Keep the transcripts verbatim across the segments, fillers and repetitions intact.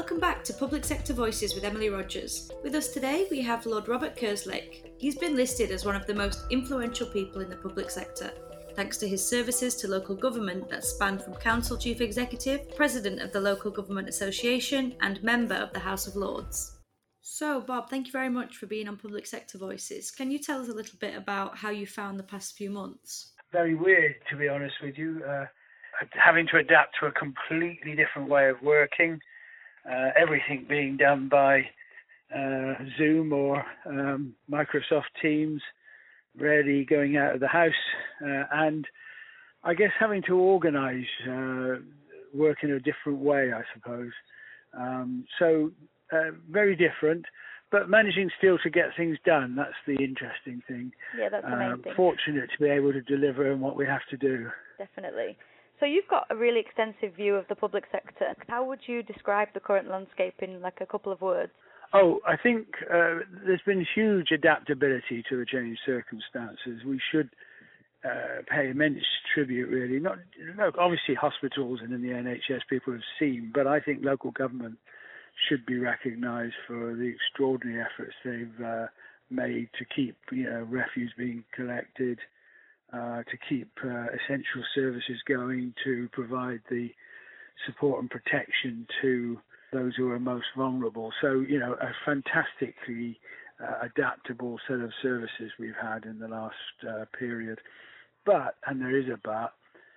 Welcome back to Public Sector Voices with Emily Rogers. With us today we have Lord Robert Kerslake. He's been listed as one of the most influential people in the public sector, thanks to his services to local government that spanned from Council Chief Executive, President of the Local Government Association and Member of the House of Lords. So Bob, thank you very much for being on Public Sector Voices. Can you tell us a little bit about how you found the past few months? Very weird, to be honest with you, uh, having to adapt to a completely different way of working. Uh, everything being done by uh, Zoom or um, Microsoft Teams, rarely going out of the house, uh, and I guess having to organise uh, work in a different way, I suppose. Um, so uh, very different, but managing still to get things done. That's the interesting thing. Yeah, that's the main uh, thing. Fortunate to be able to deliver on what we have to do. Definitely. So you've got a really extensive view of the public sector. How would you describe the current landscape in like a couple of words? Oh, I think uh, there's been huge adaptability to the changed circumstances. We should uh, pay immense tribute, really. Not, look, obviously hospitals and in the N H S people have seen, but I think local government should be recognised for the extraordinary efforts they've uh, made to keep, you know, refuse being collected, Uh, to keep uh, essential services going, to provide the support and protection to those who are most vulnerable. So, you know, a fantastically uh, adaptable set of services we've had in the last uh, period. But, and there is a but,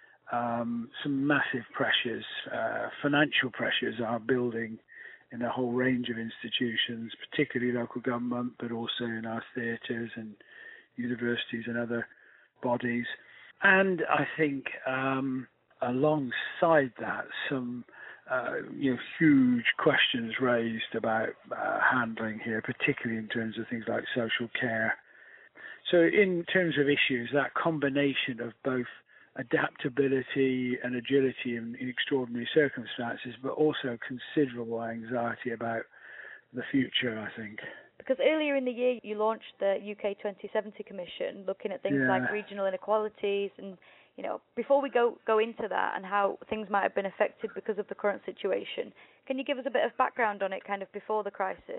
um, some massive pressures, uh, financial pressures are building in a whole range of institutions, particularly local government, but also in our theatres and universities and other bodies. And I think um, alongside that, some uh, you know huge questions raised about uh, handling here, particularly in terms of things like social care. So in terms of issues, that combination of both adaptability and agility in, in extraordinary circumstances, but also considerable anxiety about the future, I think. Because earlier in the year you launched the U K twenty seventy Commission, looking at things yeah. like regional inequalities, and you know, before we go go into that and how things might have been affected because of the current situation, can you give us a bit of background on it, kind of before the crisis?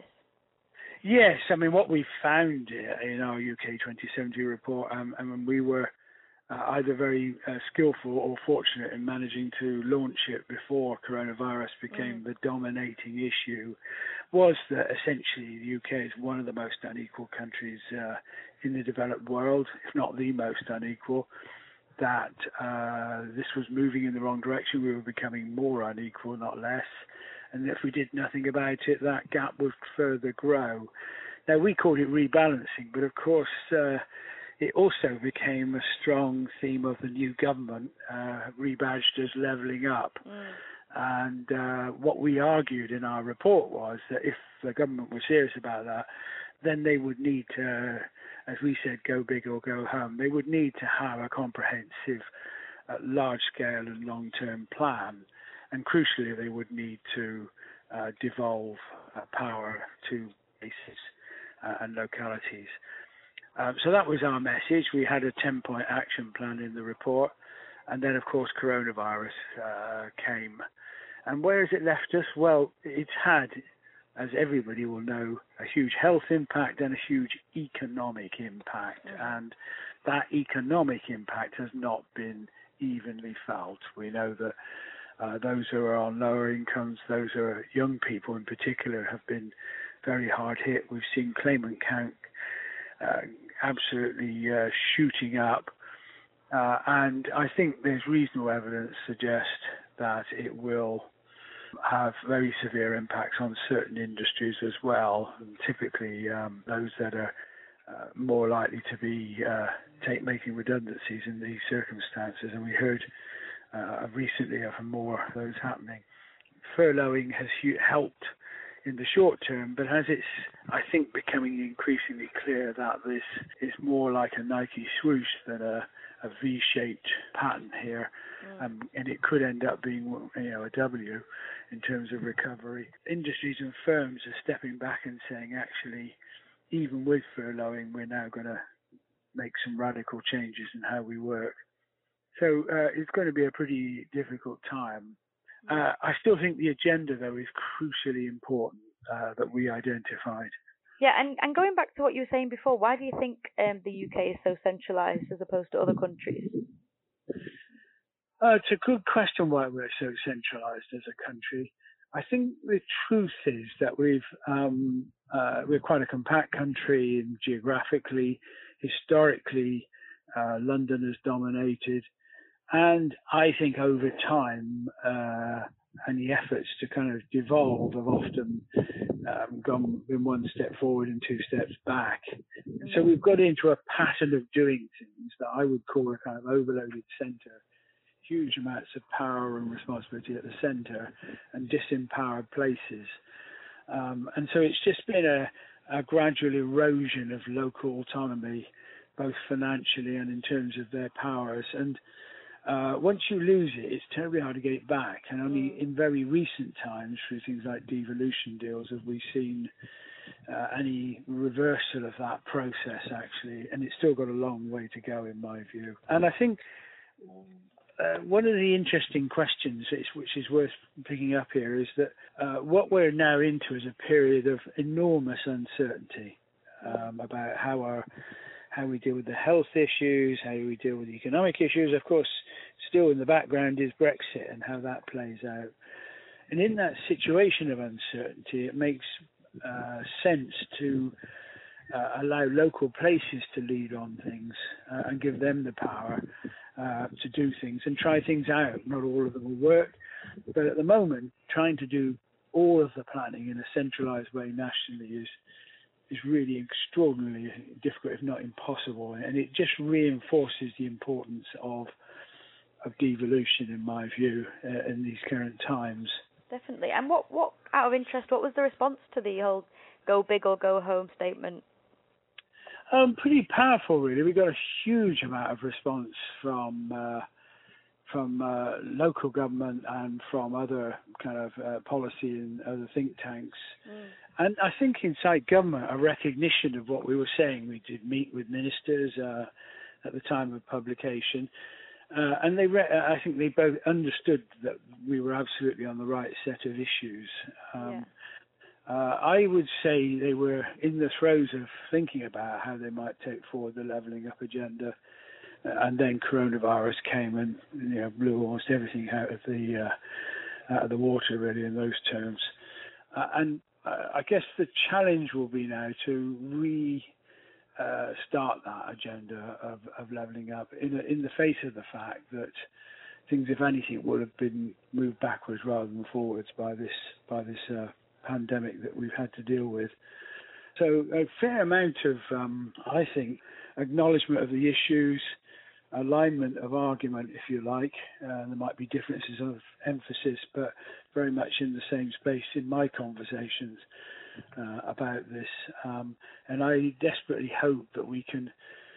Yes, I mean what we found in our U K twenty seventy report, um, I mean we were uh, either very uh, skillful or fortunate in managing to launch it before coronavirus became mm. the dominating issue, was that essentially the U K is one of the most unequal countries uh, in the developed world, if not the most unequal, that uh, this was moving in the wrong direction. We were becoming more unequal, not less, and if we did nothing about it, that gap would further grow. Now, we called it rebalancing, but of course, uh, it also became a strong theme of the new government, uh, rebadged as levelling up. Mm. And uh, what we argued in our report was that if the government were serious about that, then they would need to, as we said, go big or go home. They would need to have a comprehensive, uh, large-scale and long-term plan. And crucially, they would need to uh, devolve uh, power to places uh, and localities. Um, so that was our message. We had a ten-point action plan in the report. And then, of course, coronavirus uh, came. And where has it left us? Well, it's had, as everybody will know, a huge health impact and a huge economic impact. Mm-hmm. And that economic impact has not been evenly felt. We know that uh, those who are on lower incomes, those who are young people in particular, have been very hard hit. We've seen claimant count uh, absolutely uh, shooting up. Uh, and I think there's reasonable evidence to suggest that it will have very severe impacts on certain industries as well, and typically um, those that are uh, more likely to be uh, take, making redundancies in these circumstances. And we heard uh, recently of more of those happening. Furloughing has hu- helped in the short term, but as it's, I think, becoming increasingly clear that this is more like a Nike swoosh than a, a V-shaped pattern here, mm. um, and it could end up being, you know, a W in terms of recovery. Industries and firms are stepping back and saying, actually, even with furloughing, we're now going to make some radical changes in how we work. So uh, it's going to be a pretty difficult time. Uh, I still think the agenda, though, is crucially important uh, that we identified. Yeah, and, and going back to what you were saying before, why do you think um, the U K is so centralised as opposed to other countries? Uh, it's a good question why we're so centralised as a country. I think the truth is that we've um, uh, we're quite a compact country, and geographically, historically, uh, London has dominated, and I think over time, uh, any efforts to kind of devolve have often um, gone in one step forward and two steps back. And so we've got into a pattern of doing things that I would call a kind of overloaded centre. Huge amounts of power and responsibility at the centre and disempowered places. Um, and so it's just been a, a gradual erosion of local autonomy, both financially and in terms of their powers. And uh, once you lose it, it's terribly hard to get it back. And only in very recent times, through things like devolution deals, have we seen uh, any reversal of that process, actually. And it's still got a long way to go, in my view. And I think Uh, one of the interesting questions, which is worth picking up here, is that uh, what we're now into is a period of enormous uncertainty um, about how our how we deal with the health issues, how we deal with the economic issues. Of course, still in the background is Brexit and how that plays out. And in that situation of uncertainty, it makes uh, sense to uh, allow local places to lead on things uh, and give them the power Uh, to do things and try things out. Not all of them will work, but at the moment, trying to do all of the planning in a centralised way nationally is is really extraordinarily difficult, if not impossible, and it just reinforces the importance of of devolution, in my view, uh, in these current times. Definitely. And what, what, out of interest, what was the response to the whole "go big or go home" statement? Um, pretty powerful, really. We got a huge amount of response from uh, from uh, local government and from other kind of uh, policy and other think tanks. Mm. And I think inside government, a recognition of what we were saying. We did meet with ministers uh, at the time of publication, uh, and they re- I think they both understood that we were absolutely on the right set of issues. Um, yeah. Uh, I would say they were in the throes of thinking about how they might take forward the levelling up agenda, uh, and then coronavirus came and you know blew almost everything out of the uh, out of the water, really, in those terms. Uh, and uh, I guess the challenge will be now to re uh, start that agenda of, of levelling up in a, in the face of the fact that things, if anything, would have been moved backwards rather than forwards by this by this. Uh, pandemic that we've had to deal with. So a fair amount of, um, I think, acknowledgement of the issues, alignment of argument, if you like. Uh, there might be differences of emphasis, but very much in the same space in my conversations uh, about this. Um, and I desperately hope that we can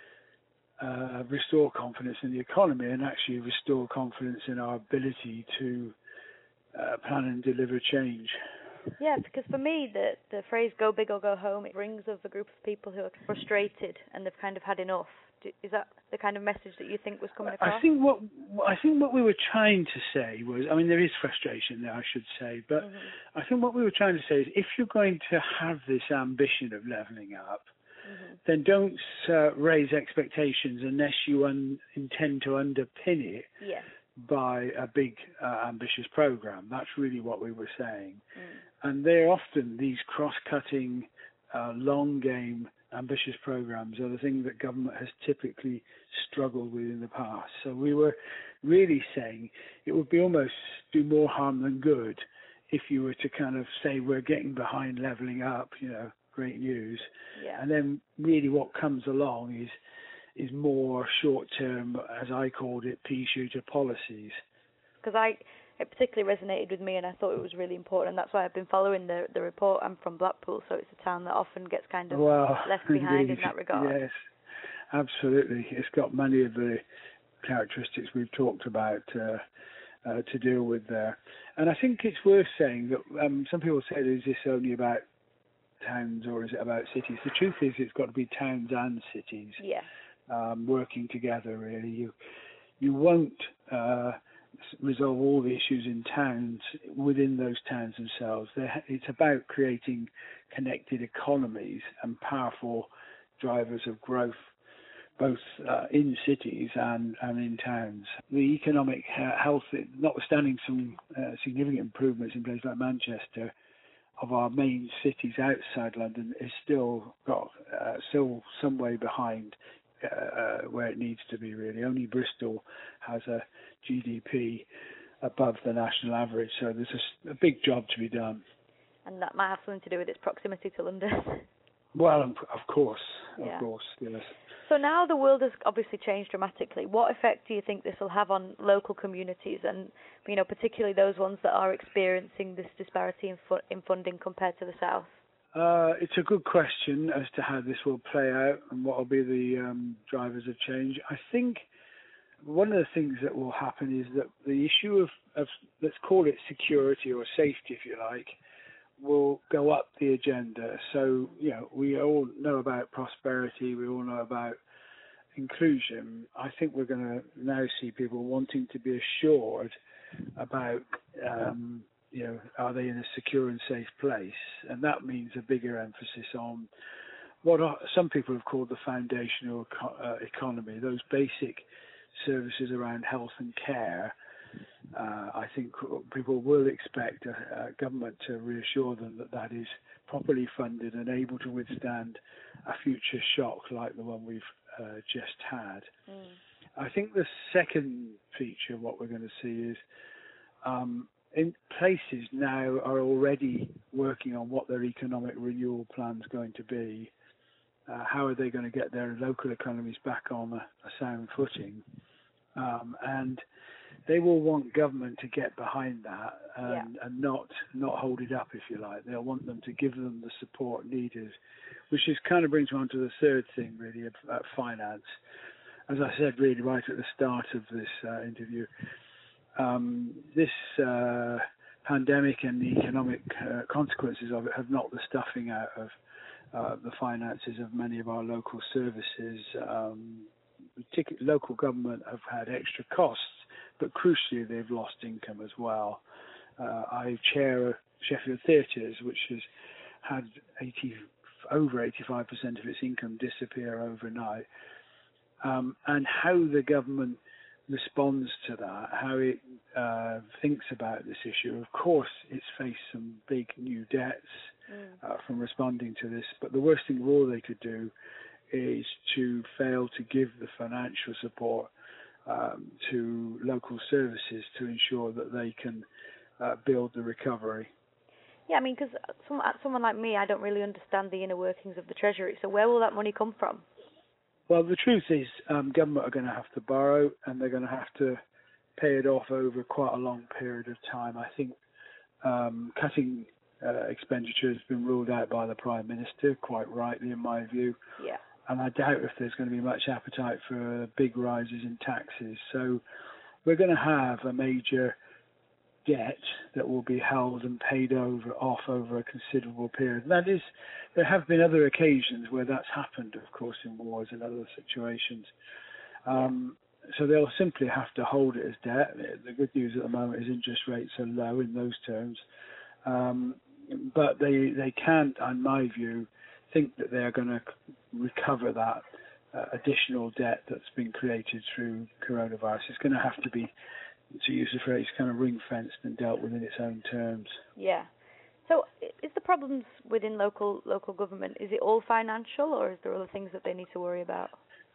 uh, restore confidence in the economy and actually restore confidence in our ability to uh, plan and deliver change. Yeah, because for me, the the phrase "go big or go home" it rings of a group of people who are frustrated and they've kind of had enough. Is that the kind of message that you think was coming across? I think what I think what we were trying to say was, I mean, there is frustration there, I should say, but mm-hmm. I think what we were trying to say is, if you're going to have this ambition of levelling up, mm-hmm. then don't uh, raise expectations unless you un- intend to underpin it. Yeah. By a big, uh, ambitious program. That's really what we were saying. Mm. And they're often, these cross-cutting, uh, long game, ambitious programs are the thing that government has typically struggled with in the past. So we were really saying it would be almost do more harm than good if you were to kind of say we're getting behind levelling up, you know, great news. Yeah. And then really what comes along is is more short-term, as I called it, pea-shooter policies. Because I, it particularly resonated with me, and I thought it was really important, and that's why I've been following the the report. I'm from Blackpool, so it's a town that often gets kind of well, left behind indeed. In that regard. Yes, absolutely. It's got many of the characteristics we've talked about uh, uh, to deal with there. And I think it's worth saying that um, some people say, is this only about towns or is it about cities? The truth is it's got to be towns and cities. Yeah. Um, working together, really. You you won't uh, resolve all the issues in towns within those towns themselves. They're, it's about creating connected economies and powerful drivers of growth, both uh, in cities and, and in towns. The economic uh, health, notwithstanding some uh, significant improvements in places like Manchester, of our main cities outside London is still got uh, still some way behind uh, where it needs to be, really. Only Bristol has a G D P above the national average, so there's a, a big job to be done. And that might have something to do with its proximity to London. Well, of course, of yeah. course, yes. So now the world has obviously changed dramatically. What effect do you think this will have on local communities, and you know, particularly those ones that are experiencing this disparity in, fu- in funding compared to the south? Uh, it's a good question as to how this will play out and what will be the um, drivers of change. I think one of the things that will happen is that the issue of, of, let's call it security or safety, if you like, will go up the agenda. So, you know, we all know about prosperity, we all know about inclusion. I think we're going to now see people wanting to be assured about, um, you know, are they in a secure and safe place? And that means a bigger emphasis on what are, some people have called the foundational eco- uh, economy, those basic services around health and care. Uh, I think people will expect a, a government to reassure them that that is properly funded and able to withstand a future shock like the one we've uh, just had. Mm. I think the second feature of what we're going to see is um, in places now are already working on what their economic renewal plan is going to be. Uh, how are they going to get their local economies back on a, a sound footing? Um, and they will want government to get behind that and, yeah. and not not hold it up, if you like. They'll want them to give them the support needed, which is kind of brings me on to the third thing, really, of uh, finance. As I said, really, right at the start of this uh, interview, um, this uh, pandemic and the economic uh, consequences of it have knocked the stuffing out of uh, the finances of many of our local services. Um, particularly local government have had extra costs, but crucially they've lost income as well. Uh, I chair Sheffield Theatres, which has had eighty, over eighty-five percent of its income disappear overnight. Um, and how the government responds to that, how it uh, thinks about this issue. Of course, it's faced some big new debts mm. uh, from responding to this, but the worst thing of all they could do is to fail to give the financial support um, to local services to ensure that they can uh, build the recovery. Yeah, I mean, because some, someone like me, I don't really understand the inner workings of the Treasury, so where will that money come from? Well, the truth is um, government are going to have to borrow, and they're going to have to pay it off over quite a long period of time. I think um, cutting uh, expenditure has been ruled out by the Prime Minister, quite rightly in my view. Yeah. And I doubt if there's going to be much appetite for big rises in taxes. So we're going to have a major debt that will be held and paid over off over a considerable period. And that is, there have been other occasions where that's happened, of course, in wars and other situations. Um, so they'll simply have to hold it as debt. The good news at the moment is interest rates are low in those terms. Um, but they, they can't, in my view, think that they're going to recover that uh, additional debt that's been created through coronavirus. It's going to have to be, to use the phrase, kind of ring-fenced and dealt with in its own terms. Yeah. So is the problems within local local government, is it all financial, or is there other things that they need to worry about?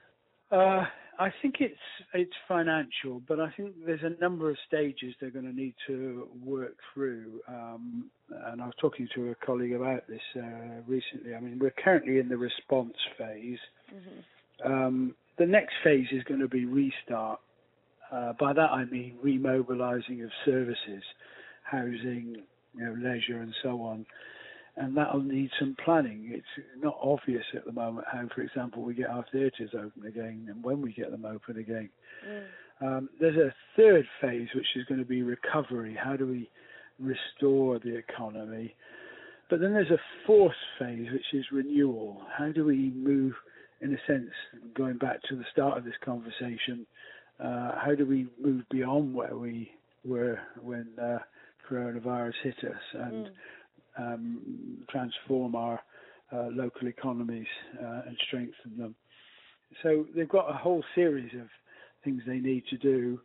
Uh, I think it's it's financial, but I think there's a number of stages they're going to need to work through. Um, and I was talking to a colleague about this uh, recently. I mean, we're currently in the response phase. Mm-hmm. Um, the next phase is going to be restart. Uh, by that I mean remobilising of services, housing, you know, leisure and so on. And that'll need some planning. It's not obvious at the moment how, for example, we get our theatres open again and when we get them open again. Mm. Um, there's a third phase, which is going to be recovery. How do we restore the economy? But then there's a fourth phase, which is renewal. How do we move, in a sense, going back to the start of this conversation, Uh, how do we move beyond where we were when uh, coronavirus hit us and mm. um, transform our uh, local economies uh, and strengthen them? So they've got a whole series of things they need to do.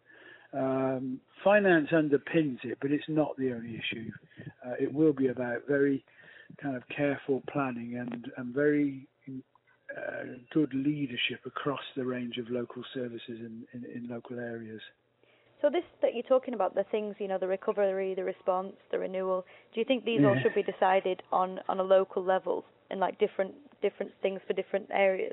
Um, finance underpins it, but it's not the only issue. Uh, it will be about very kind of careful planning and, and very uh, good leadership across the range of local services in, in, in local areas. So this that you're talking about, the things, you know, the recovery, the response, the renewal, do you think these yeah. all should be decided on, on a local level and like different different things for different areas?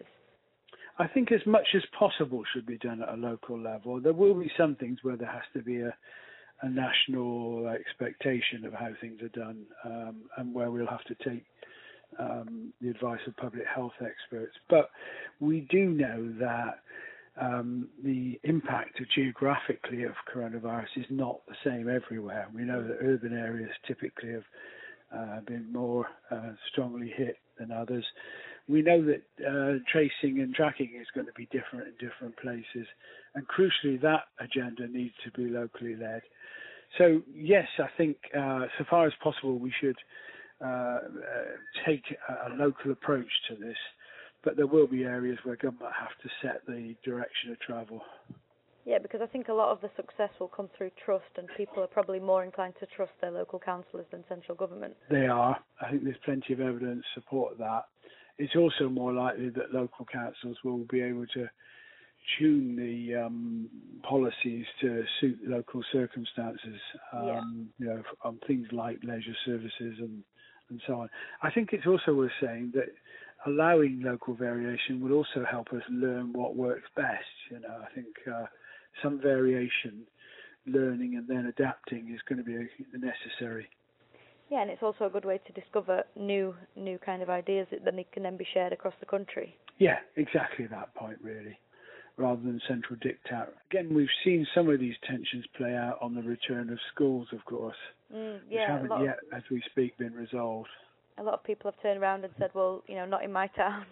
I think as much as possible should be done at a local level. There will be some things where there has to be a, a national expectation of how things are done, um, and where we'll have to take um, the advice of public health experts. But we do know that um, the impact of geographically of coronavirus is not the same everywhere. We know that urban areas typically have uh, been more uh, strongly hit than others. We know that uh, tracing and tracking is going to be different in different places, and crucially that agenda needs to be locally led. So yes, I think uh, so far as possible we should uh, uh, take a, a local approach to this, but there will be areas where government have to set the direction of travel. Yeah, because I think a lot of the success will come through trust, and people are probably more inclined to trust their local councillors than central government. They are. I think there's plenty of evidence to support that. It's also more likely that local councils will be able to tune the um, policies to suit local circumstances, um, yeah. you know, on things like leisure services and, and so on. I think it's also worth saying that allowing local variation will also help us learn what works best. You know, I think uh, some variation, learning and then adapting is going to be necessary. Yeah, and it's also a good way to discover new new kind of ideas that then can then be shared across the country. Yeah, exactly that point, really, rather than central diktat. Again, we've seen some of these tensions play out on the return of schools, of course, mm, which yeah, haven't yet, as we speak, been resolved. A lot of people have turned around and said, well, you know, not in my town.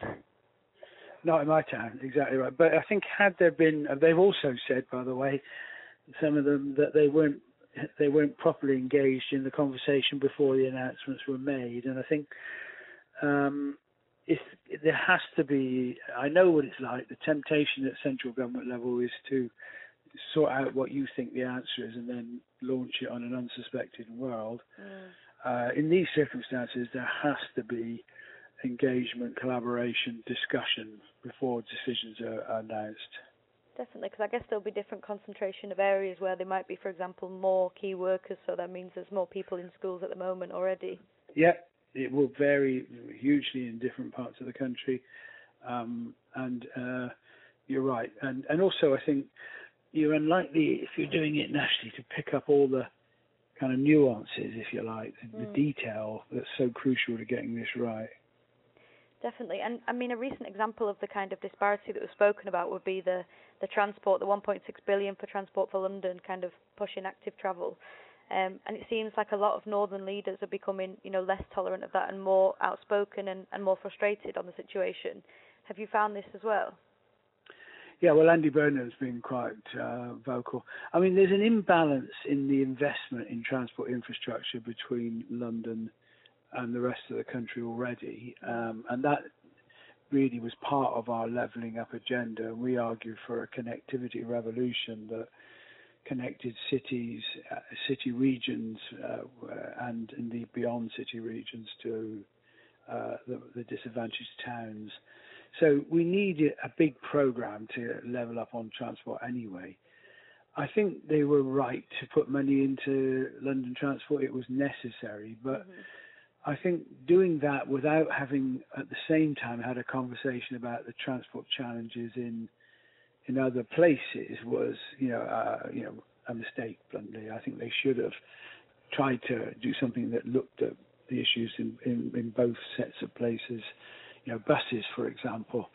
Not in my town, exactly right. But I think had there been, they've also said, by the way, some of them, that they weren't they weren't properly engaged in the conversation before the announcements were made. And I think um, if there has to be, I know what it's like, the temptation at central government level is to sort out what you think the answer is and then launch it on an unsuspecting world. Mm. Uh, in these circumstances, there has to be engagement, collaboration, discussion before decisions are, are announced. Definitely, because I guess there'll be different concentration of areas where there might be, for example, more key workers, so that means there's more people in schools at the moment already. Yeah, it will vary hugely in different parts of the country, um, and uh, you're right. And, and also, I think you're unlikely, if you're doing it nationally, to pick up all the kind of nuances, if you like, the, mm. the detail that's so crucial to getting this right. Definitely, and I mean a recent example of the kind of disparity that was spoken about would be the, the transport, the one point six billion for Transport for London, kind of pushing active travel, um, and it seems like a lot of northern leaders are becoming, you know, less tolerant of that and more outspoken and, and more frustrated on the situation. Have you found this as well? Yeah, well, Andy Burnham's been quite uh, vocal. I mean, there's an imbalance in the investment in transport infrastructure between London and the rest of the country already, um, and that really was part of our levelling up agenda. We argue for a connectivity revolution that connected cities, uh, city regions, uh, and indeed beyond city regions to uh, the, the disadvantaged towns. So we need a big programme to level up on transport anyway. I think they were right to put money into London Transport. It was necessary, but mm-hmm. I think doing that without having at the same time had a conversation about the transport challenges in in other places was, you know, uh, you know, a mistake. Bluntly, I think they should have tried to do something that looked at the issues in, in, in both sets of places. You know, buses, for example.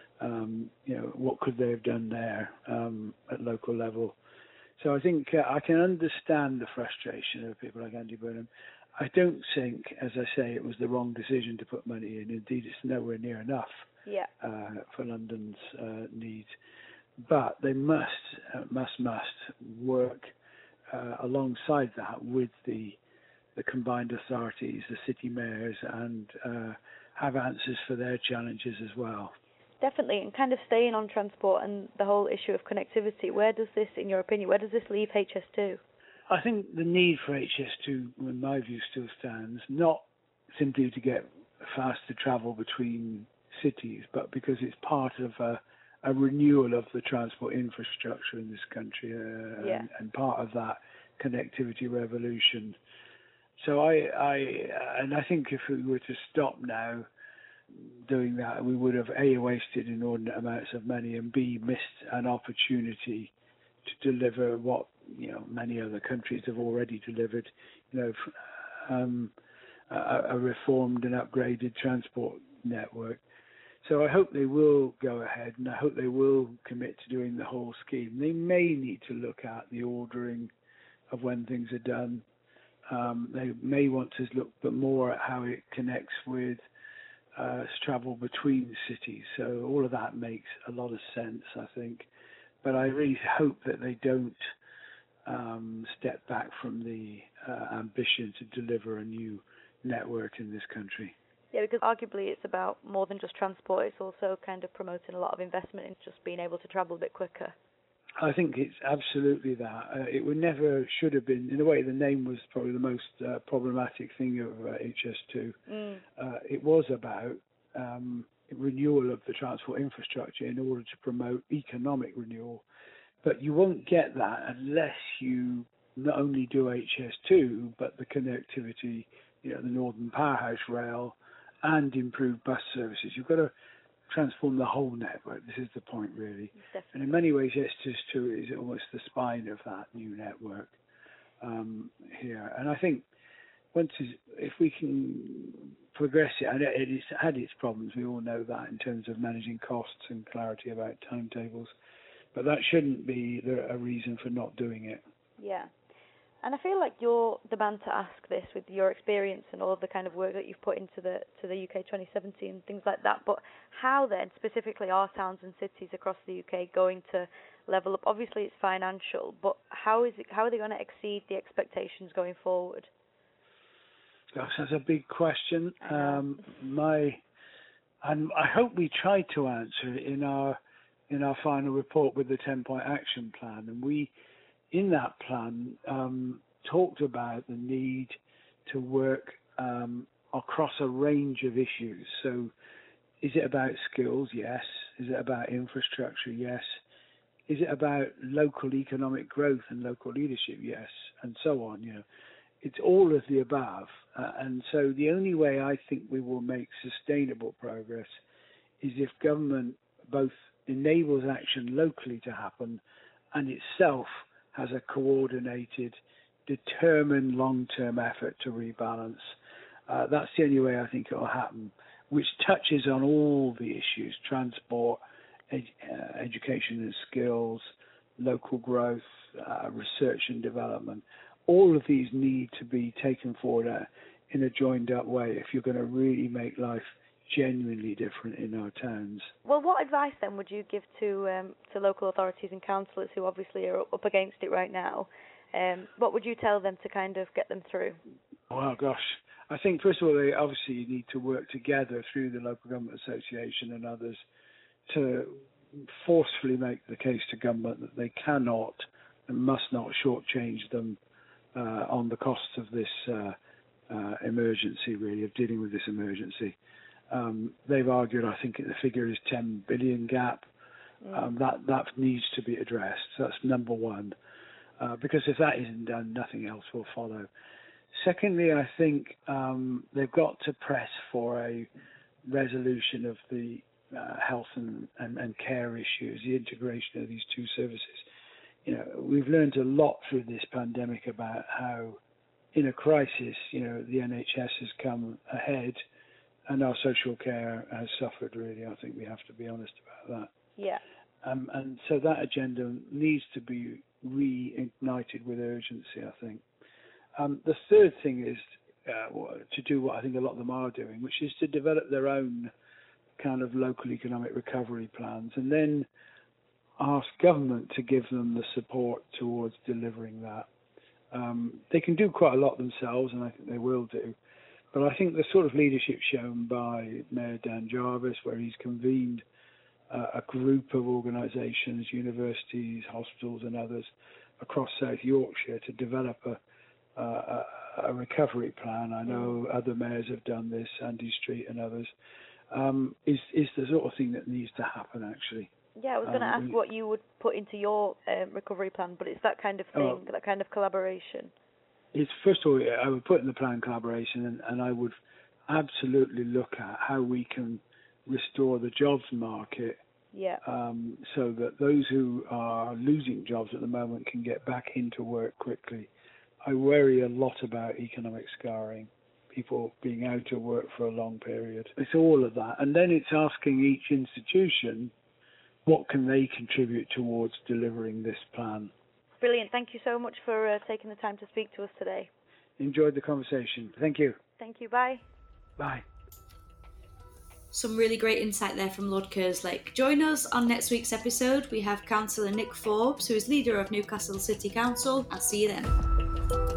Um, you know, what could they have done there um, at local level? So I think uh, I can understand the frustration of people like Andy Burnham. I don't think, as I say, it was the wrong decision to put money in. Indeed, it's nowhere near enough yeah. uh, for London's uh, needs. but they must, uh, must, must work uh, alongside that with the the combined authorities, the city mayors, and uh, have answers for their challenges as well. Definitely, and kind of staying on transport and the whole issue of connectivity, where does this, in your opinion, where does this leave H S two? I think the need for H S two, in my view, still stands, not simply to get faster travel between cities, but because it's part of a, a renewal of the transport infrastructure in this country, uh, yeah. and, and part of that connectivity revolution. So I, I, and I think if we were to stop now doing that, we would have A, wasted inordinate amounts of money, and B, missed an opportunity to deliver what, you know, many other countries have already delivered, you know, um, a, a reformed and upgraded transport network. So I hope they will go ahead, and I hope they will commit to doing the whole scheme. They may need to look at the ordering of when things are done. Um, they may want to look but more at how it connects with uh, travel between cities. So all of that makes a lot of sense, I think. But I really hope that they don't um, step back from the uh, ambition to deliver a new network in this country. Yeah, because arguably it's about more than just transport. It's also kind of promoting a lot of investment in just being able to travel a bit quicker. I think it's absolutely that. Uh, it would never should have been. In a way, the name was probably the most uh, problematic thing of uh, H S two. Mm. Uh, it was about um, renewal of the transport infrastructure in order to promote economic renewal. But you won't get that unless you not only do H S two, but the connectivity, you know, the Northern Powerhouse Rail, and improve bus services. You've got to transform the whole network. This is the point, really. Definitely. And in many ways, H S two is almost the spine of that new network um, here. And I think once if we can progress it, and it's had its problems, we all know that, in terms of managing costs and clarity about timetables, but that shouldn't be a reason for not doing it. Yeah. And I feel like you're the man to ask this with your experience and all of the kind of work that you've put into the to the U K twenty seventy and things like that. But how then, specifically, are towns and cities across the U K going to level up? Obviously, it's financial, but how is it? How are they going to exceed the expectations going forward? Gosh, that's a big question. Um, my, and I hope we tried to answer it in our in our final report with the ten-point action plan, and we. In that plan, um, talked about the need to work um, across a range of issues. So, is it about skills? Yes. Is it about infrastructure? Yes. Is it about local economic growth and local leadership? Yes, and so on. You know, it's all of the above. Uh, and so, the only way I think we will make sustainable progress is if government both enables action locally to happen and itself has a coordinated, determined long-term effort to rebalance. Uh, that's the only way I think it will happen, which touches on all the issues: transport, ed- uh, education and skills, local growth, uh, research and development. All of these need to be taken forward uh, in a joined-up way if you're going to really make life genuinely different in our towns. Well, what advice then would you give to um, to local authorities and councillors who obviously are up against it right now? Um, what would you tell them to kind of get them through? Well, gosh, I think first of all they obviously need to work together through the Local Government Association and others to forcefully make the case to government that they cannot and must not shortchange them uh, on the costs of this uh, uh, emergency, really, of dealing with this emergency. Um, they've argued, I think the figure is ten billion gap. Mm. Um, that that needs to be addressed. So that's number one, uh, because if that isn't done, nothing else will follow. Secondly, I think um, they've got to press for a resolution of the uh, health and, and, and care issues, the integration of these two services. You know, we've learned a lot through this pandemic about how, in a crisis, you know, the N H S has come ahead. And our social care has suffered, really. I think we have to be honest about that. Yeah. Um, and so that agenda needs to be reignited with urgency, I think. Um, the third thing is uh, to do what I think a lot of them are doing, which is to develop their own kind of local economic recovery plans. And then ask government to give them the support towards delivering that. Um, they can do quite a lot themselves, and I think they will do. But I think the sort of leadership shown by Mayor Dan Jarvis, where he's convened uh, a group of organisations, universities, hospitals and others across South Yorkshire to develop a, uh, a recovery plan. I know other mayors have done this, Andy Street and others, um, is, is the sort of thing that needs to happen, actually. Yeah, I was going to um, ask what you would put into your um, recovery plan, but it's that kind of thing, oh, that kind of collaboration. It's first of all, I would put in the plan collaboration, and, and I would absolutely look at how we can restore the jobs market, yeah, um, so that those who are losing jobs at the moment can get back into work quickly. I worry a lot about economic scarring, people being out of work for a long period. It's all of that, and then it's asking each institution what can they contribute towards delivering this plan. Brilliant. Thank you so much for uh, taking the time to speak to us today. Enjoyed the conversation. Thank you. Thank you. Bye. Bye. Some really great insight there from Lord Kerslake. Join us on next week's episode. We have Councillor Nick Forbes, who is leader of Newcastle City Council. I'll see you then.